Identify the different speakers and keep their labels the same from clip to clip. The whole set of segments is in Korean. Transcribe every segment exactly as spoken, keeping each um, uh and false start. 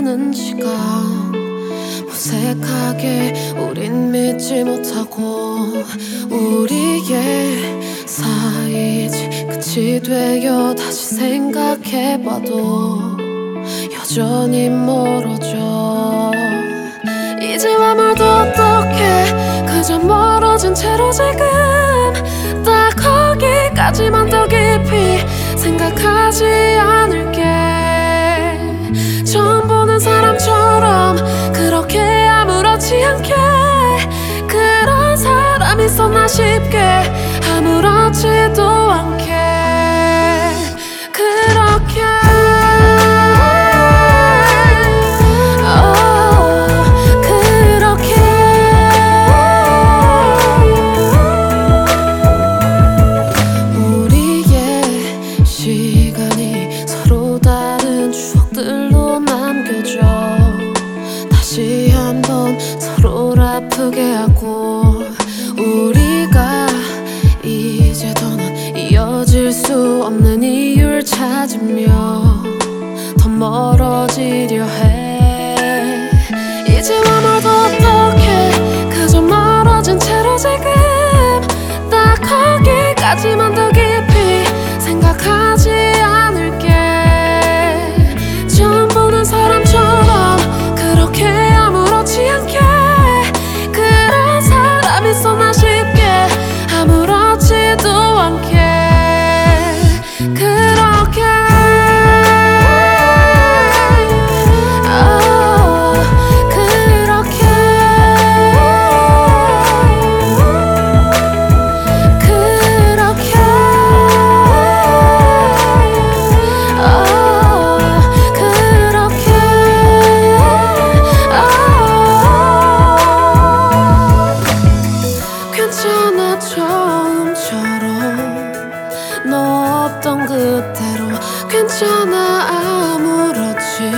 Speaker 1: 흐르는 시간 무색하게 우린 믿지 못하고 우리의 사이지 끝이 되어 다시 생각해봐도 여전히 멀어져. 이제와 말도 어떡해 그저 멀어진 채로 지금 딱 거기까지만 더 깊이 생각하지 않을게. 처음 보는 사람처럼 그렇게 아무렇지 않게 그런 사람 있었나 싶게 아무렇지도 않게 그렇게 다시 한번 서로를 아프게 하고 우리가 이제 더는 이어질 수 없는 이유를 찾으며 더 멀어지려 해. 이제와 말도 어떡해 그저 멀어진 채로 지금 딱 거기까지만 더 깊이 생각하지 않을게. 처음 보는 사람처럼 그렇게 아무렇지 않게 그런 사람 있었나 싶게 아무렇지도 않게 그렇게 oh, 그렇게 그렇게 oh, 그렇게 괜찮아 처음처럼 너 없던 그때로 괜찮아 아무렇지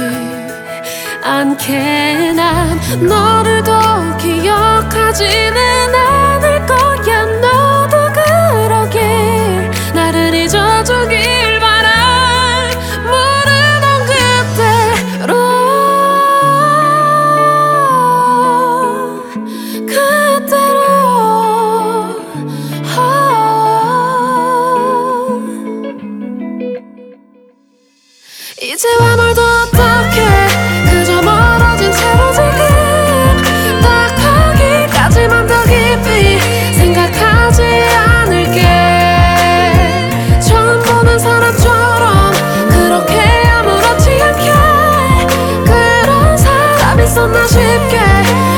Speaker 1: 않게 난 너를 더 기억하지는 않을 거야. 너도 그러길 나를 잊어주길 바라. 모르던 그때로 그때로 이제와 말도 어떡해 그저 멀어진 채로 지금 딱 거기까지만 더 깊이 생각하지 않을게. 처음 보는 사람처럼 그렇게 아무렇지 않게 그런 사람 있었나 싶게